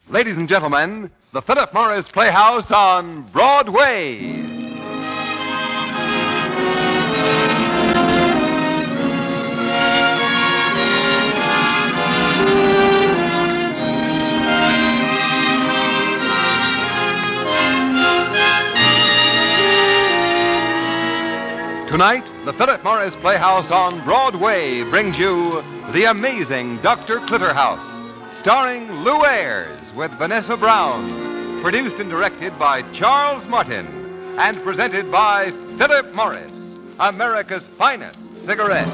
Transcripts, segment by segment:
Ladies and gentlemen, the Philip Morris Playhouse on Broadway. Tonight, the Philip Morris Playhouse on Broadway brings you The Amazing Dr. Clitterhouse, starring Lou Ayres with Vanessa Brown, produced and directed by Charles Martin, and presented by Philip Morris, America's finest cigarette.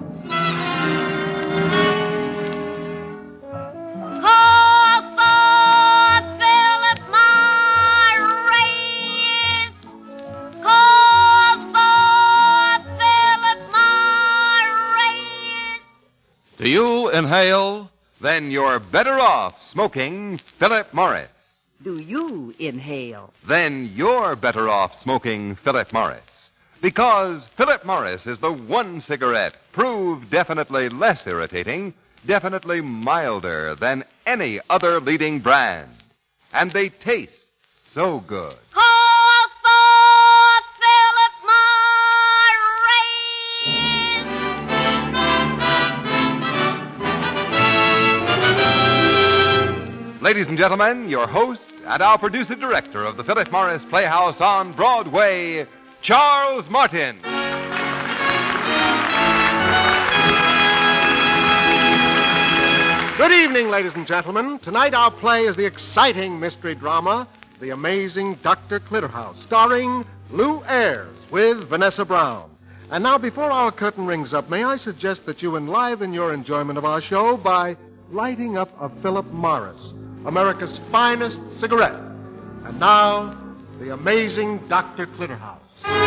Do you inhale? Then you're better off smoking Philip Morris. Do you inhale? Then you're better off smoking Philip Morris. Because Philip Morris is the one cigarette proved definitely less irritating, definitely milder than any other leading brand. And they taste so good. Ladies and gentlemen, your host and our producer-director of the Philip Morris Playhouse on Broadway, Charles Martin. Good evening, ladies and gentlemen. Tonight our play is the exciting mystery drama, The Amazing Dr. Clitterhouse, starring Lou Ayres with Vanessa Brown. And now, before our curtain rings up, may I suggest that you enliven your enjoyment of our show by lighting up a Philip Morris, America's finest cigarette. And now, The Amazing Dr. Clitterhouse.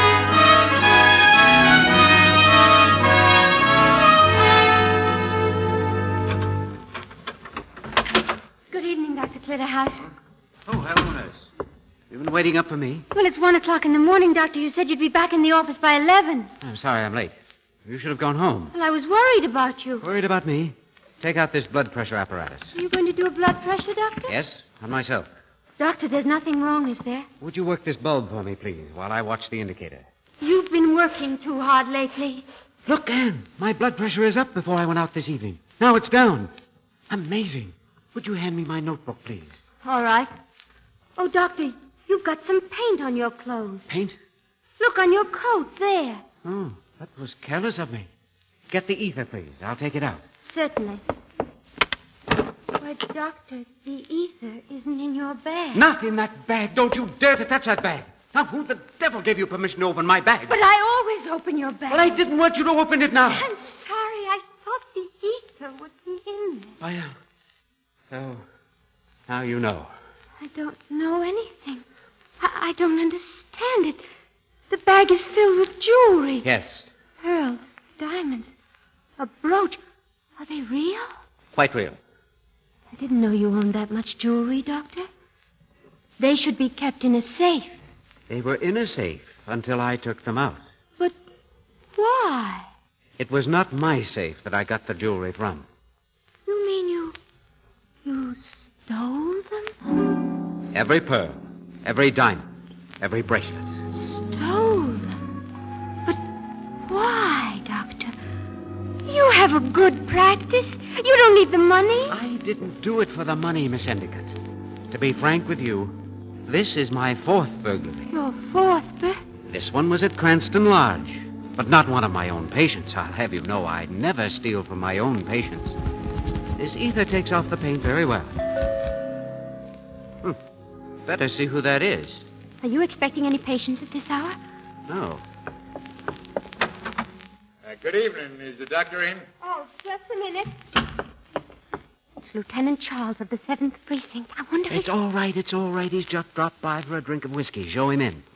Good evening, Dr. Clitterhouse. Oh, hello, nurse. You've been waiting up for me? Well, it's 1 o'clock in the morning, Doctor. You said you'd be back in the office by 11. I'm sorry I'm late. You should have gone home. Well, I was worried about you. Worried about me? Take out this blood pressure apparatus. Are you going to do a blood pressure, Doctor? Yes, on myself. Doctor, there's nothing wrong, is there? Would you work this bulb for me, please, while I watch the indicator? You've been working too hard lately. Look, Anne, my blood pressure is up before I went out this evening. Now it's down. Amazing. Would you hand me my notebook, please? All right. Oh, Doctor, you've got some paint on your clothes. Paint? Look on your coat there. Oh, that was careless of me. Get the ether, please. I'll take it out. Certainly. Why, Doctor, the ether isn't in your bag. Not in that bag. Don't you dare to touch that bag. Now, who the devil gave you permission to open my bag? But I always open your bag. Well, I didn't want you to open it now. I'm sorry. I thought the ether would be in there. Oh, now you know. I don't know anything. I don't understand it. The bag is filled with jewelry. Yes. Pearls, diamonds, a brooch. Are they real? Quite real. I didn't know you owned that much jewelry, Doctor. They should be kept in a safe. They were in a safe until I took them out. But why? It was not my safe that I got the jewelry from. You mean you stole them? Every pearl, every diamond, every bracelet. Stole them? But why, Doctor? You have a good practice. You don't need the money. I didn't do it for the money, Miss Endicott. To be frank with you, this is my fourth burglary. Your fourth, This one was at Cranston Lodge, but not one of my own patients. I'll have you know I never steal from my own patients. This ether takes off the paint very well. Better see who that is. Are you expecting any patients at this hour? No. Good evening. Is the doctor in? Oh, just a minute. It's Lieutenant Charles of the 7th Precinct. I wonder It's all right, it's all right. He's just dropped by for a drink of whiskey. Show him in.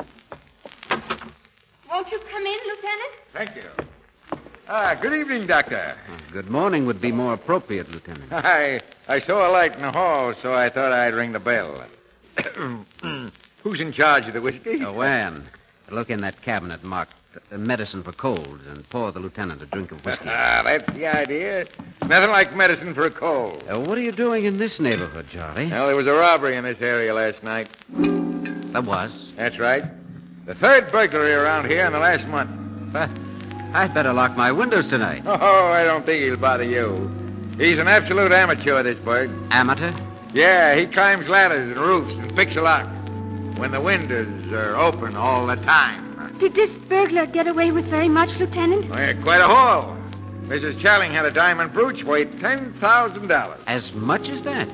Won't you come in, Lieutenant? Thank you. Good evening, doctor. Good morning would be more appropriate, Lieutenant. I saw a light in the hall, so I thought I'd ring the bell. Who's in charge of the whiskey? Anne, look in that cabinet marked medicine for colds and pour the lieutenant a drink of whiskey. That's the idea. Nothing like medicine for a cold. What are you doing in this neighborhood, Charlie? Well, there was a robbery in this area last night. There was. That's right. The third burglary around here in the last month. I'd better lock my windows tonight. Oh, I don't think he'll bother you. He's an absolute amateur, this bird. Amateur? Yeah, he climbs ladders and roofs and picks a lock when the windows are open all the time. Did this burglar get away with very much, Lieutenant? Oh, yeah, quite a haul. Mrs. Challing had a diamond brooch weighed $10,000. As much as that?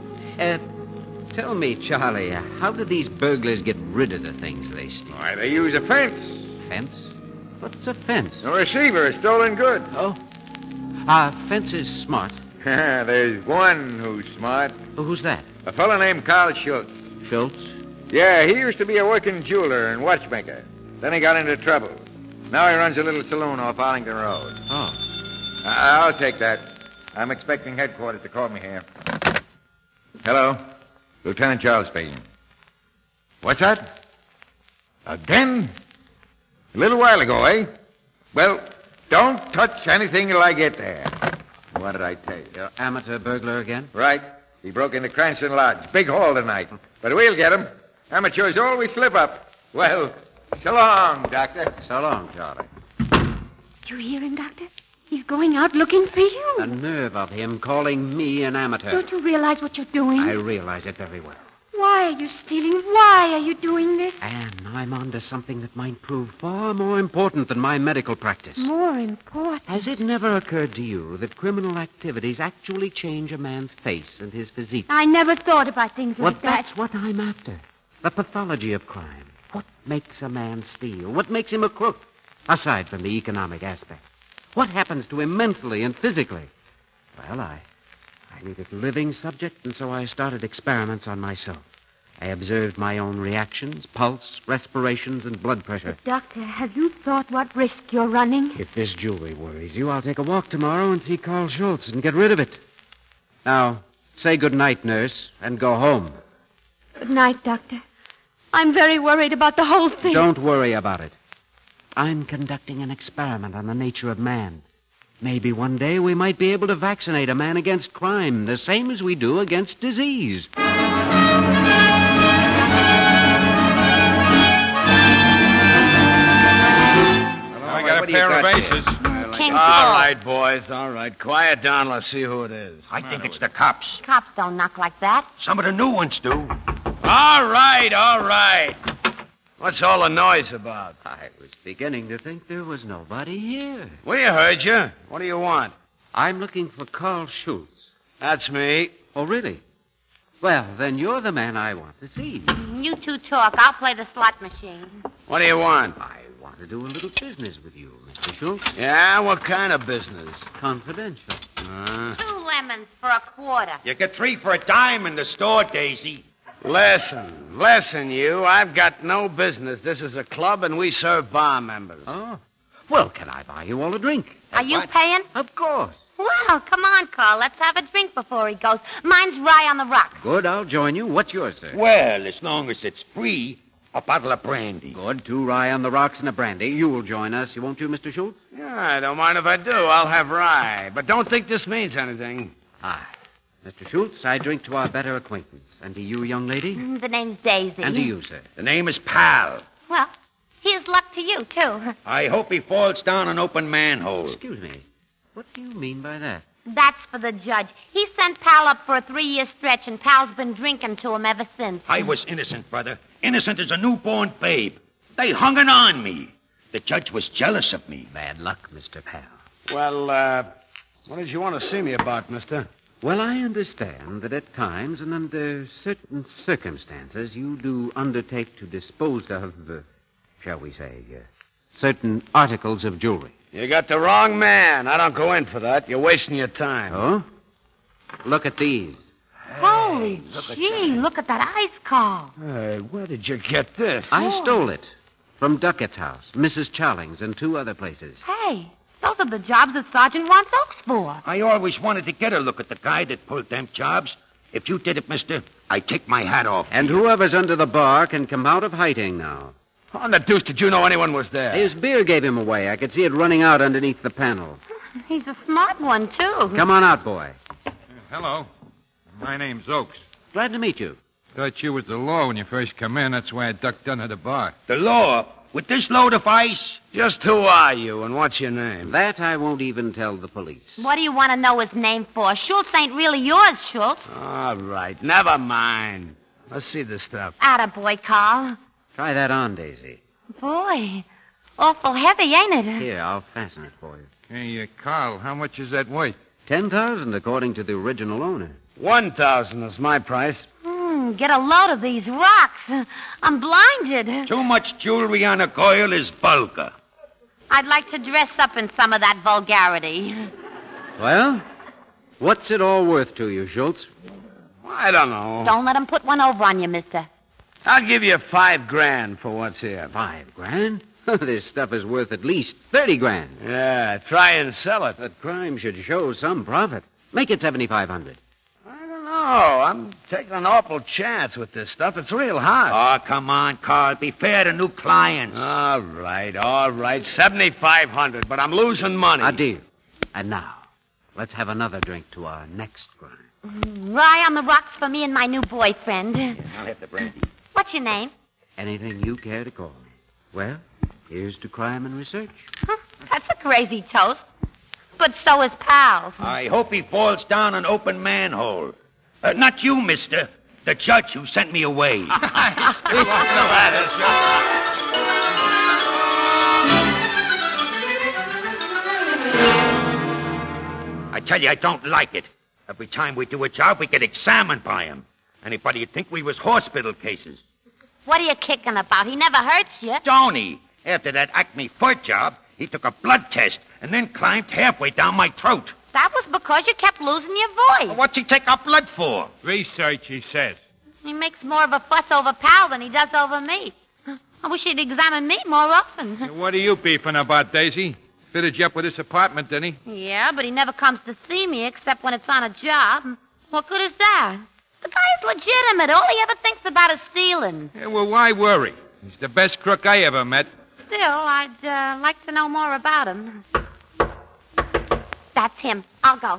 Tell me, Charlie, how do these burglars get rid of the things they steal? Why, they use a fence. Fence? What's a fence? A receiver of stolen goods. Oh. Fence is smart. There's one who's smart. Who's that? A fellow named Carl Schultz. Schultz? Yeah, he used to be a working jeweler and watchmaker. Then he got into trouble. Now he runs a little saloon off Arlington Road. Oh. I'll take that. I'm expecting headquarters to call me here. Hello. Lieutenant Charles speaking. What's that? Again? A little while ago, eh? Well, don't touch anything till I get there. What did I tell you? You're amateur burglar again? Right. He broke into Cranston Lodge. Big haul tonight. But we'll get him. Amateurs always slip up. Well, so long, Doctor. So long, Charlie. Do you hear him, Doctor? He's going out looking for you. The nerve of him calling me an amateur. Don't you realize what you're doing? I realize it very well. Why are you stealing? Why are you doing this? And I'm onto something that might prove far more important than my medical practice. More important? Has it never occurred to you that criminal activities actually change a man's face and his physique? I never thought about things Well, like that. that's what I'm after. The pathology of crime. What makes a man steal? What makes him a crook? Aside from the economic aspects. What happens to him mentally and physically? Well, I needed a living subject, and so I started experiments on myself. I observed my own reactions, pulse, respirations, and blood pressure. Doctor, have you thought what risk you're running? If this jewelry worries you, I'll take a walk tomorrow and see Carl Schultz and get rid of it. Now, say good night, nurse, and go home. Good night, Doctor. I'm very worried about the whole thing. Don't worry about it. I'm conducting an experiment on the nature of man. Maybe one day we might be able to vaccinate a man against crime, the same as we do against disease. I got a pair of aces. King All right, boys, all right. Quiet down. Let's see who it is. I think it's the cops. Cops don't knock like that. Some of the new ones do. All right. What's all the noise about? I was beginning to think there was nobody here. We heard you. What do you want? I'm looking for Carl Schultz. That's me. Oh, really? Well, then you're the man I want to see. You two talk. I'll play the slot machine. What do you want? I want to do a little business with you, Mr. Schultz. Yeah, what kind of business? Confidential. 2 lemons for a quarter. You get 3 for a dime in the store, Daisy. Listen, you. I've got no business. This is a club, and we serve bar members. Oh. Well, can I buy you all a drink? Are you paying? Of course. Well, come on, Carl. Let's have a drink before he goes. Mine's rye on the rocks. Good, I'll join you. What's yours, sir? Well, as long as it's free, a bottle of brandy. Good. 2 rye on the rocks and a brandy. You will join us, you won't you, Mr. Schultz? Yeah, I don't mind if I do. I'll have rye. But don't think this means anything. Mr. Schultz, I drink to our better acquaintance. And to you, young lady? The name's Daisy. And to you, sir. The name is Pal. Well, here's luck to you, too. I hope he falls down an open manhole. Excuse me. What do you mean by that? That's for the judge. He sent Pal up for a 3-year stretch, and Pal's been drinking to him ever since. I was innocent, brother. Innocent as a newborn babe. They hung it on me. The judge was jealous of me. Bad luck, Mr. Pal. Well, what did you want to see me about, mister? Well, I understand that at times and under certain circumstances you do undertake to dispose of, shall we say, certain articles of jewelry. You got the wrong man. I don't go in for that. You're wasting your time. Oh? Look at these. Holy gee, look at that ice, Carl. Hey, where did you get this? I stole it from Duckett's house, Mrs. Charling's, and 2 other places. Hey, those are the jobs that Sergeant wants Oaks for. I always wanted to get a look at the guy that pulled them jobs. If you did it, mister, I take my hat off. And whoever's under the bar can come out of hiding now. How in the deuce did you know anyone was there? His beer gave him away. I could see it running out underneath the panel. He's a smart one, too. Come on out, boy. Hello. My name's Oakes. Glad to meet you. Thought you was the law when you first come in. That's why I ducked under the bar. The law? With this load of ice? Just who are you and what's your name? That I won't even tell the police. What do you want to know his name for? Schultz ain't really yours, Schultz. All right, never mind. Let's see the stuff. Attaboy, Carl. Try that on, Daisy. Boy, awful heavy, ain't it? Here, I'll fasten it for you. Hey, Carl, how much is that worth? 10,000 according to the original owner. 1,000 is my price. Get a load of these rocks. I'm blinded. Too much jewelry on a coil is vulgar. I'd like to dress up in some of that vulgarity. Well, what's it all worth to you, Schultz? I don't know. Don't let him put one over on you, mister. I'll give you $5,000 for what's here. $5,000? This stuff is worth at least 30 grand. Yeah, try and sell it. But crime should show some profit. Make it 7,500. I don't know. I'm taking an awful chance with this stuff. It's real hot. Oh, come on, Carl. Be fair to new clients. All right. 7,500, but I'm losing money. A deal. And now, let's have another drink to our next crime. Rye on the rocks for me and my new boyfriend. I'll have the brandy. What's your name? Anything you care to call me. Well, here's to crime and research. That's a crazy toast. But so is Pal. I hope he falls down an open manhole. Not you, mister. The judge who sent me away. I tell you, I don't like it. Every time we do a job, we get examined by him. Anybody'd think we was hospital cases. What are you kicking about? He never hurts you. Don't he? After that Acme Ford job, he took a blood test and then climbed halfway down my throat. That was because you kept losing your voice. What's he take our blood for? Research, he says. He makes more of a fuss over Pal than he does over me. I wish he'd examine me more often. What are you beefing about, Daisy? Fitted you up with this apartment, didn't he? Yeah, but he never comes to see me except when it's on a job. What good is that? The guy's legitimate. All he ever thinks about is stealing. Yeah, well, why worry? He's the best crook I ever met. Still, I'd like to know more about him. That's him. I'll go.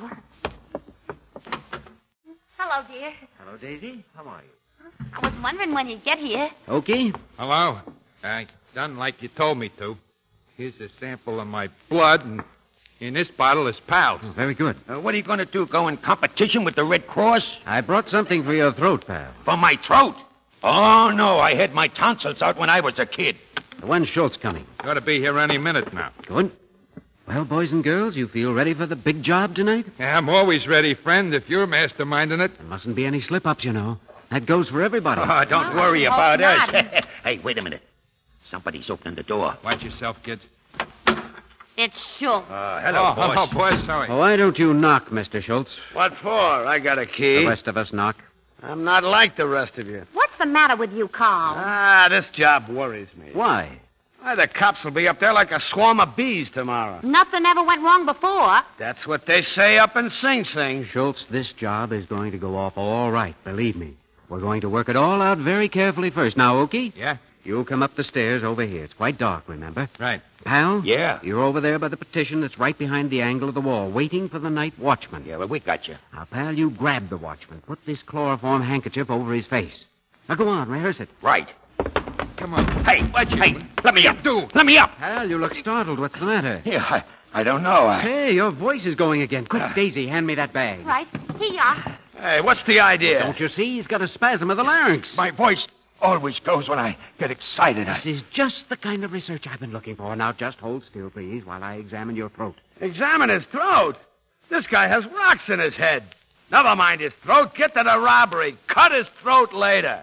Hello, dear. Hello, Daisy. How are you? I was wondering when you'd get here. Okay. Hello. I done like you told me to. Here's a sample of my blood, and in this bottle is Pal's. Oh, very good. What are you going to do, go in competition with the Red Cross? I brought something for your throat, pal. For my throat? Oh, no, I had my tonsils out when I was a kid. When's Schultz coming? Ought to be here any minute now. Good. Well, boys and girls, you feel ready for the big job tonight? Yeah, I'm always ready, friend, if you're masterminding it. There mustn't be any slip-ups, you know. That goes for everybody. Oh, don't worry I hope about us. not. Hey, wait a minute. Somebody's opening the door. Watch yourself, kids. It's Schultz. Hello, boss. Oh, boy, sorry. Well, why don't you knock, Mr. Schultz? What for? I got a key. The rest of us knock. I'm not like the rest of you. What's the matter with you, Carl? This job worries me. Why? Why, the cops will be up there like a swarm of bees tomorrow. Nothing ever went wrong before. That's what they say up in Sing Sing. Schultz, this job is going to go off all right, believe me. We're going to work it all out very carefully first. Now, Okie? Yeah? You'll come up the stairs over here. It's quite dark, remember? Right. Pal? Yeah? You're over there by the petition that's right behind the angle of the wall, waiting for the night watchman. Yeah, well, we got you. Now, pal, you grab the watchman. Put this chloroform handkerchief over his face. Now, go on, rehearse it. Right. Come on. Hey, let me up. Do. Let me up. Pal, you look startled. What's the matter? Yeah, I don't know. Hey, your voice is going again. Quick, Daisy, hand me that bag. Right. Here you are. Hey, what's the idea? Don't you see? He's got a spasm of the larynx. My voice always goes when I get excited. This is just the kind of research I've been looking for. Now, just hold still, please, while I examine your throat. Examine his throat. This guy has rocks in his head. Never mind his throat. Get to the robbery. Cut his throat later.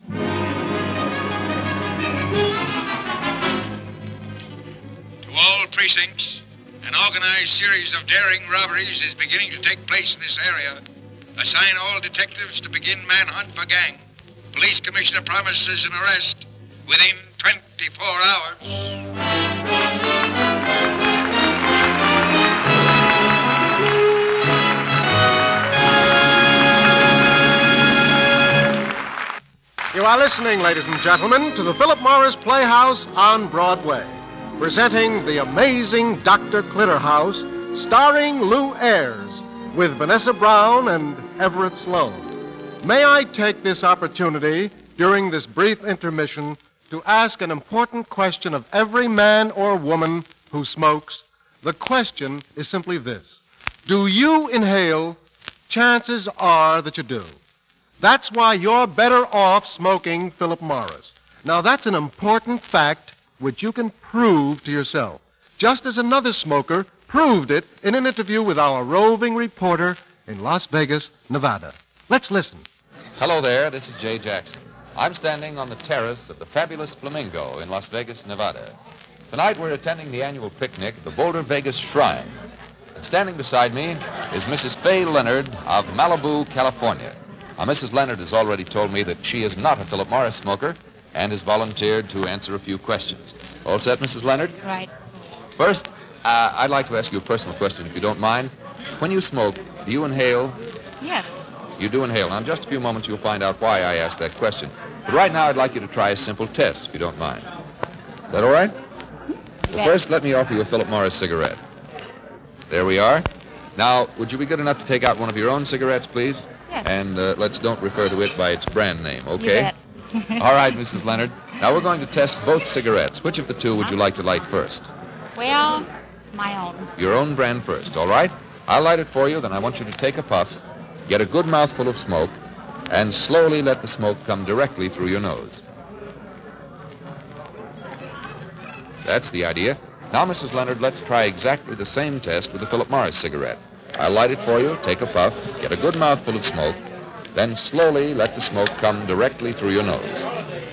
To all precincts, an organized series of daring robberies is beginning to take place in this area. Assign all detectives to begin manhunt for gang. Police Commissioner promises an arrest within 24 hours. You You are listening, ladies and gentlemen, to the Philip Morris Playhouse on Broadway, presenting The Amazing Dr. Clitterhouse, starring Lou Ayres, with Vanessa Brown and Everett Sloane. May I take this opportunity during this brief intermission to ask an important question of every man or woman who smokes? The question is simply this: do you inhale? Chances are that you do. That's why you're better off smoking Philip Morris. Now, that's an important fact which you can prove to yourself, just as another smoker proved it in an interview with our roving reporter in Las Vegas, Nevada. Let's listen. Hello there, this is Jay Jackson. I'm standing on the terrace of the fabulous Flamingo in Las Vegas, Nevada. Tonight we're attending the annual picnic at the Boulder Vegas Shrine. And standing beside me is Mrs. Faye Leonard of Malibu, California. Now, Mrs. Leonard has already told me that she is not a Philip Morris smoker and has volunteered to answer a few questions. All set, Mrs. Leonard? Right. First, I'd like to ask you a personal question, if you don't mind. When you smoke, do you inhale? Yes. You do inhale. Now, in just a few moments, you'll find out why I asked that question. But right now, I'd like you to try a simple test, if you don't mind. Is that all right? Well, first, let me offer you a Philip Morris cigarette. There we are. Now, would you be good enough to take out one of your own cigarettes, please? Yes. And let's don't refer to it by its brand name, okay? You bet. All right, Mrs. Leonard. Now, we're going to test both cigarettes. Which of the two would you like to light first? Well, my own. Your own brand first, all right? I'll light it for you, then I want you to take a puff, get a good mouthful of smoke, and slowly let the smoke come directly through your nose. That's the idea. Now, Mrs. Leonard, let's try exactly the same test with the Philip Morris cigarette. I'll light it for you, take a puff, get a good mouthful of smoke, then slowly let the smoke come directly through your nose.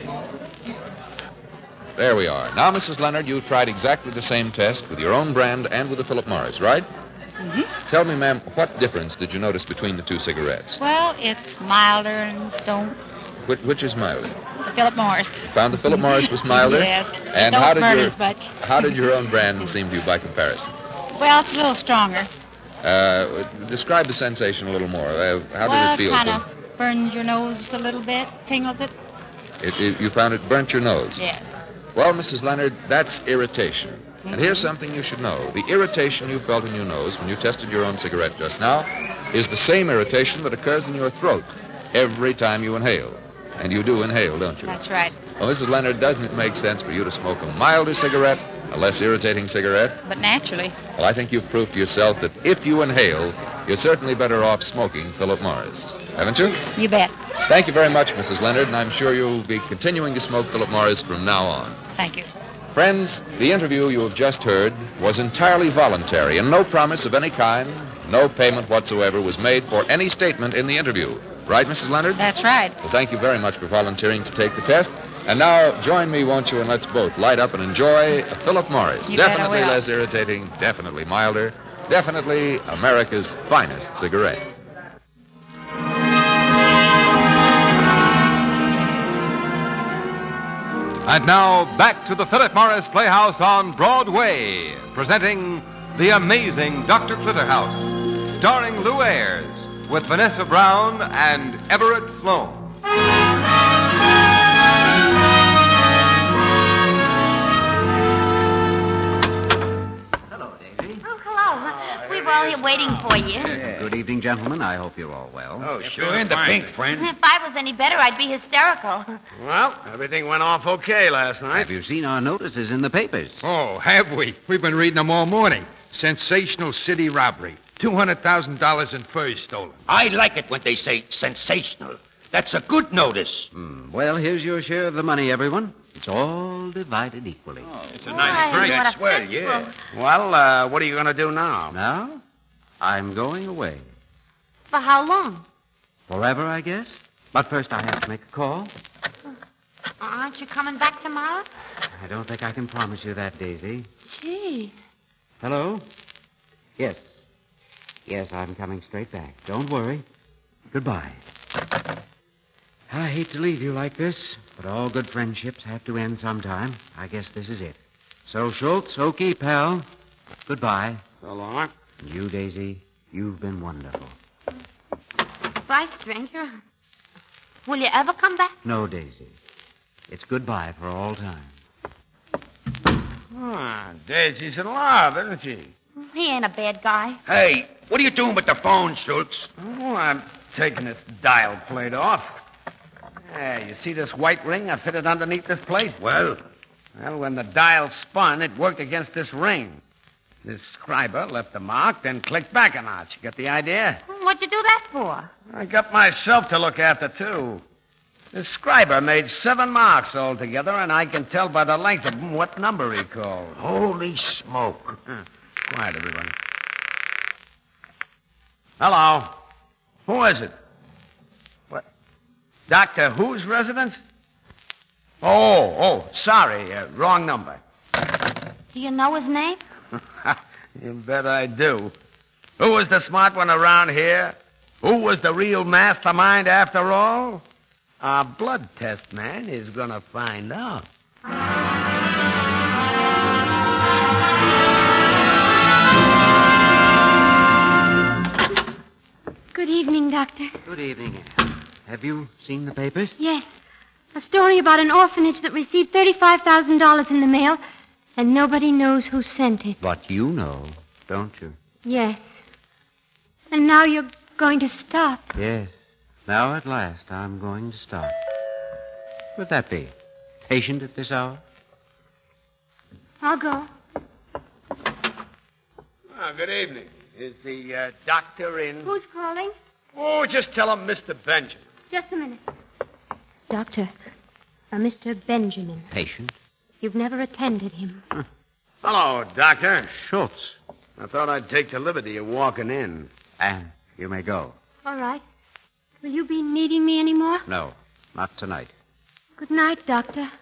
There we are. Now, Mrs. Leonard, you tried exactly the same test with your own brand and with the Philip Morris, right? Mm-hmm. Tell me, ma'am, what difference did you notice between the two cigarettes? Well, it's milder and don't. Which is milder? The Philip Morris. Found the Philip Morris was milder? Yes. And don't how did burn your as much. how did your own brand seem to you by comparison? Well, it's a little stronger. Describe the sensation a little more. How well, did it feel? Kind of burns your nose just a little bit, tingles it. You found it burnt your nose? Yes. Well, Mrs. Leonard, that's irritation. And here's something you should know. The irritation you felt in your nose when you tested your own cigarette just now is the same irritation that occurs in your throat every time you inhale. And you do inhale, don't you? That's right. Well, Mrs. Leonard, doesn't it make sense for you to smoke a milder cigarette, a less irritating cigarette? But naturally. Well, I think you've proved to yourself that if you inhale, you're certainly better off smoking Philip Morris. Haven't you? You bet. Thank you very much, Mrs. Leonard, and I'm sure you'll be continuing to smoke Philip Morris from now on. Thank you. Friends, the interview you have just heard was entirely voluntary, and no promise of any kind, no payment whatsoever was made for any statement in the interview. Right, Mrs. Leonard? That's right. Well, thank you very much for volunteering to take the test. And now, join me, won't you, and let's both light up and enjoy a Philip Morris. You bet I Definitely will. less irritating, definitely milder, definitely America's finest cigarette. And now, back to the Philip Morris Playhouse on Broadway, presenting The Amazing Dr. Clitterhouse, starring Lou Ayres, with Vanessa Brown and Everett Sloane. Hello, Davy. Oh, hello. We were all here waiting for you. Good evening, gentlemen. I hope you're all well. Oh, sure. In the pink, friend. If I was any better, I'd be hysterical. Well, everything went off okay last night. Have you seen our notices in the papers? Oh, have we? We've been reading them all morning. Sensational city robbery. $200,000 in furs stolen. I like it when they say sensational. That's a good notice. Well, here's your share of the money, everyone. It's all divided equally. It's a Why, nice drink. what a That's swell, fistful. yeah. Well, what are you going to do now? Now, I'm going away. For how long? Forever, I guess. But first I have to make a call. Aren't you coming back tomorrow? I don't think I can promise you that, Daisy. Gee. Hello? Yes. Yes, I'm coming straight back. Don't worry. Goodbye. I hate to leave you like this, but all good friendships have to end sometime. I guess this is it. So, Schultz, okay, pal. Goodbye. So long. And you, Daisy, you've been wonderful. Bye, stranger. Will you ever come back? No, Daisy. It's goodbye for all time. Daisy's in love, isn't she? He ain't a bad guy. Hey, what are you doing with the phone, Schultz? Oh, I'm taking this dial plate off. Yeah, you see this white ring I fitted underneath this plate? Well, When the dial spun, it worked against this ring. This scriber left a mark, then clicked back a notch. You get the idea? What'd you do that for? I got myself to look after, too. The scriber made 7 marks altogether, and I can tell by the length of them what number he called. holy smoke. Quiet, everybody. Hello. Who is it? What? Doctor Who's residence? Oh, sorry. Wrong number. Do you know his name? You bet I do. Who was the smart one around here? Who was the real mastermind after all? Our blood test man is going to find out. Good evening, Doctor. Good evening, Anne. Have you seen the papers? Yes. A story about an orphanage that received $35,000 in the mail, and nobody knows who sent it. But you know, don't you? Yes. And now you're going to stop. Yes. Now, at last, I'm going to stop. Would that be? Patient at this hour? I'll go. Good evening. Is the doctor in? Who's calling? Oh, just tell him Mr. Benjamin. Just a minute. Doctor, Mr. Benjamin. Patient? You've never attended him. Hello, Doctor. Schultz. I thought I'd take the liberty of walking in. Anne, you may go. All right. Will you be needing me anymore? No, not tonight. Good night, Doctor.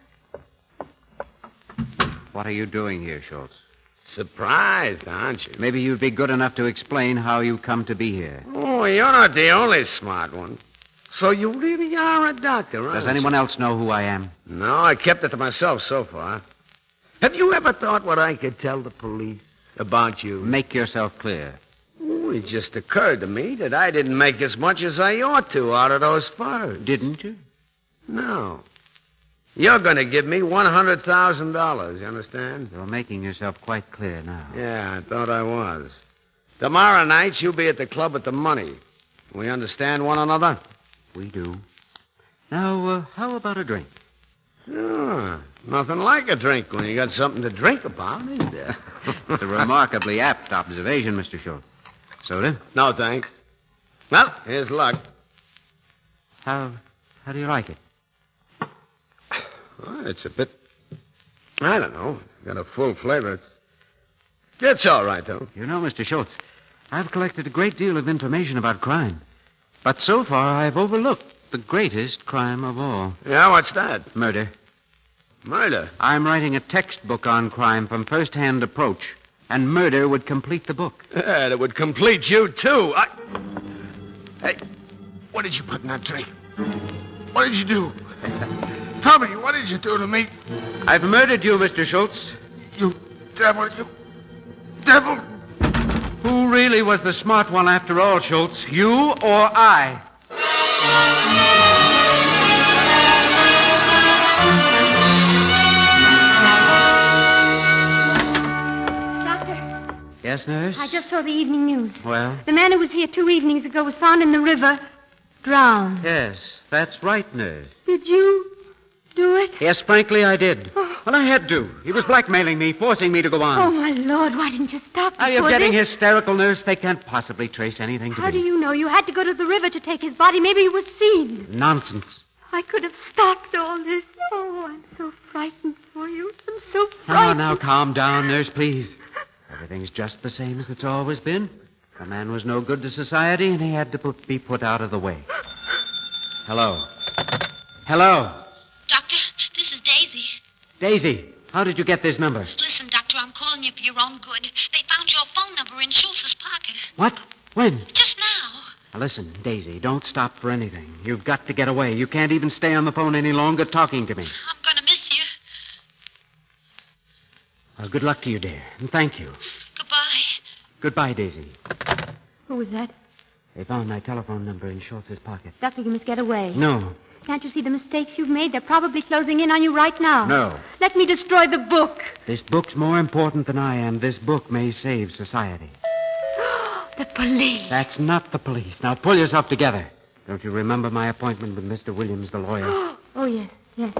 What are you doing here, Schultz? Surprised, aren't you? Maybe you'd be good enough to explain how you come to be here. Oh, you're not the only smart one. So you really are a doctor, aren't Does you? anyone else know who I am? No, I kept it to myself so far. Have you ever thought what I could tell the police about you? Make yourself clear. Oh, it just occurred to me that I didn't make as much as I ought to out of those furs. Didn't you? No. You're going to give me $100,000, you understand? You're making yourself quite clear now. Yeah, I thought I was. Tomorrow night, you'll be at the club with the money. We understand one another? We do. Now, how about a drink? Sure. Nothing like a drink when you got something to drink about, is there? It's a remarkably apt observation, Mr. Schultz. Soda? No, thanks. Well, here's luck. How do you like it? Well, it's a bit... I don't know. Got a full flavor. It's all right, though. You know, Mr. Schultz, I've collected a great deal of information about crime. But so far, I've overlooked the greatest crime of all. Yeah, what's that? Murder. Murder? I'm writing a textbook on crime from first-hand approach, and murder would complete the book. Yeah, it would complete you, too. Hey, what did you put in that drink? What did you do? Tell me, what did you do to me? I've murdered you, Mr. Schultz. You devil, you devil. Who really was the smart one after all, Schultz? You or I? Doctor, Yes, nurse? I just saw the evening news. Well? The man who was here 2 evenings ago was found in the river, drowned. Yes, that's right, nurse. Did you do it? Yes, frankly, I did. Well, I had to. He was blackmailing me, forcing me to go on. Oh, my Lord, why didn't you stop before Are you getting this? hysterical, nurse? They can't possibly trace anything to How me. do you know? You had to go to the river to take his body. Maybe he was seen. Nonsense. I could have stopped all this. Oh, I'm so frightened for you. I'm so frightened. Now, calm down, nurse, please. Everything's just the same as it's always been. The man was no good to society, and he had to be put out of the way. Hello. Hello. Doctor, this is Daisy. Daisy, how did you get this number? Listen, Doctor, I'm calling you for your own good. They found your phone number in Schultz's pocket. What? When? Just now. Now, listen, Daisy, don't stop for anything. You've got to get away. You can't even stay on the phone any longer talking to me. I'm going to miss you. Well, good luck to you, dear, and thank you. Goodbye. Goodbye, Daisy. Who was that? They found my telephone number in Schultz's pocket. Doctor, you must get away. No, Can't you see the mistakes you've made? They're probably closing in on you right now. No. Let me destroy the book. This book's more important than I am. This book may save society. The police. That's not the police. Now pull yourself together. Don't you remember my appointment with Mr. Williams, the lawyer? Oh, yes.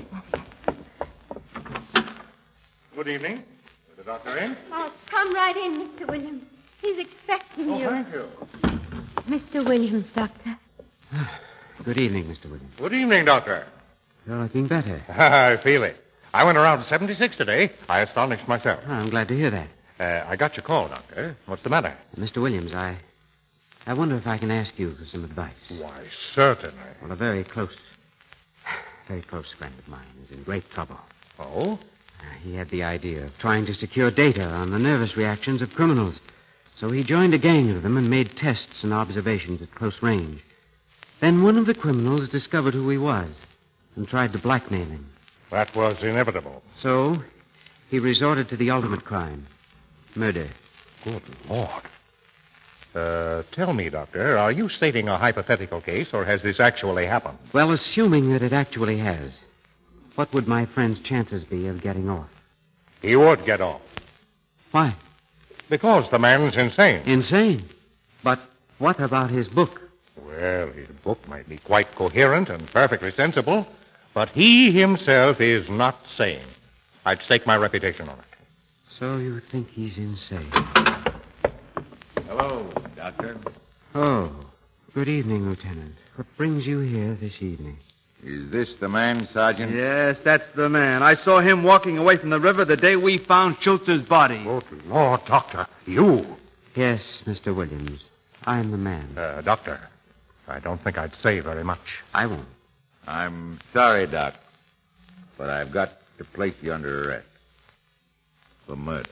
Good evening. Is the doctor in? Oh, come right in, Mr. Williams. He's expecting you. Thank you. Mr. Williams, Doctor. Good evening, Mr. Williams. Good evening, Doctor. You're looking better. I feel it. I went around 76 today. I astonished myself. Oh, I'm glad to hear that. I got your call, Doctor. What's the matter? Mr. Williams, I wonder if I can ask you for some advice. Why, certainly. Well, a very close friend of mine is in great trouble. Oh? He had the idea of trying to secure data on the nervous reactions of criminals. So he joined a gang of them and made tests and observations at close range. Then one of the criminals discovered who he was and tried to blackmail him. That was inevitable. So he resorted to the ultimate crime, murder. Good Lord. Tell me, Doctor, are you stating a hypothetical case, or has this actually happened? Well, assuming that it actually has, what would my friend's chances be of getting off? He would get off. Why? Because the man's insane. Insane? But what about his book? Well, his book might be quite coherent and perfectly sensible, but he himself is not sane. I'd stake my reputation on it. So you think he's insane? Hello, Doctor. Oh, good evening, Lieutenant. What brings you here this evening? Is this the man, Sergeant? Yes, that's the man. I saw him walking away from the river the day we found Schultz's body. Good Lord, Doctor. You. Yes, Mr. Williams. I'm the man. Doctor, I don't think I'd say very much. I won't. I'm sorry, Doc, but I've got to place you under arrest for murder.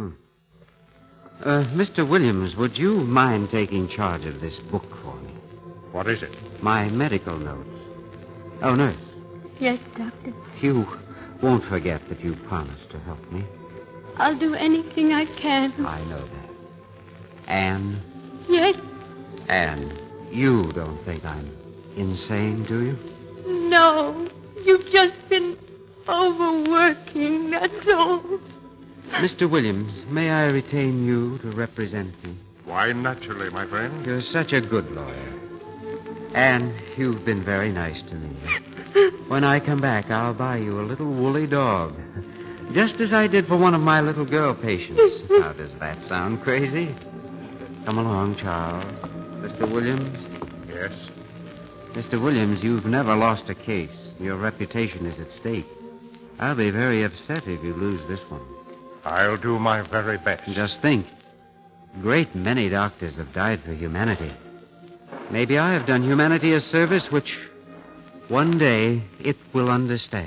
Mr. Williams, would you mind taking charge of this book for me? What is it? My medical notes. Oh, nurse. Yes, Doctor. You won't forget that you promised to help me. I'll do anything I can. I know that. Anne? Yes? Anne, you don't think I'm insane, do you? No. You've just been overworking, that's all. Mr. Williams, may I retain you to represent me? Why, naturally, my friend. You're such a good lawyer. And you've been very nice to me. When I come back, I'll buy you a little woolly dog. Just as I did for one of my little girl patients. How does that sound crazy? Come along, Charles. Mr. Williams? Yes? Mr. Williams, you've never lost a case. Your reputation is at stake. I'll be very upset if you lose this one. I'll do my very best. Just think. A great many doctors have died for humanity. Maybe I have done humanity a service which one day it will understand.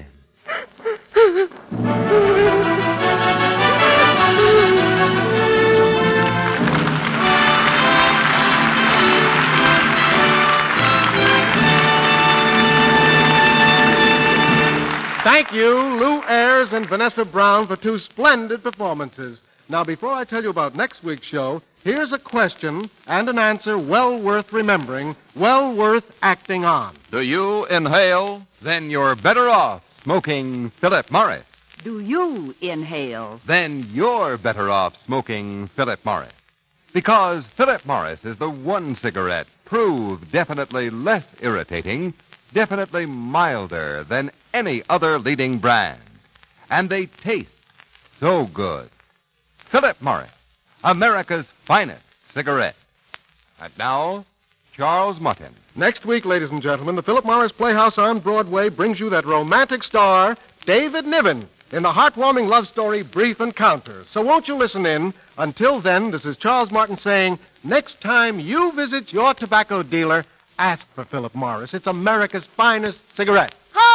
Thank you, Lou Ayres and Vanessa Brown, for two splendid performances. Now, before I tell you about next week's show, here's a question and an answer well worth remembering, well worth acting on. Do you inhale? Then you're better off smoking Philip Morris. Do you inhale? Then you're better off smoking Philip Morris. Because Philip Morris is the one cigarette proved definitely less irritating, definitely milder than any other leading brand. And they taste so good. Philip Morris, America's finest cigarette. And now, Charles Mutton. Next week, ladies and gentlemen, the Philip Morris Playhouse on Broadway brings you that romantic star, David Niven, in the heartwarming love story Brief Encounters. So won't you listen in? Until then, this is Charles Martin saying, next time you visit your tobacco dealer, ask for Philip Morris. It's America's finest cigarette.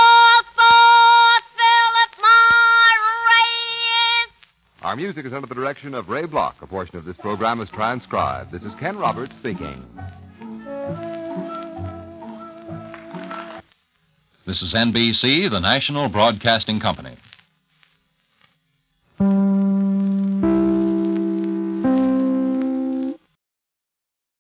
Our music is under the direction of Ray Block. A portion of this program is transcribed. This is Ken Roberts speaking. This is NBC, the National Broadcasting Company.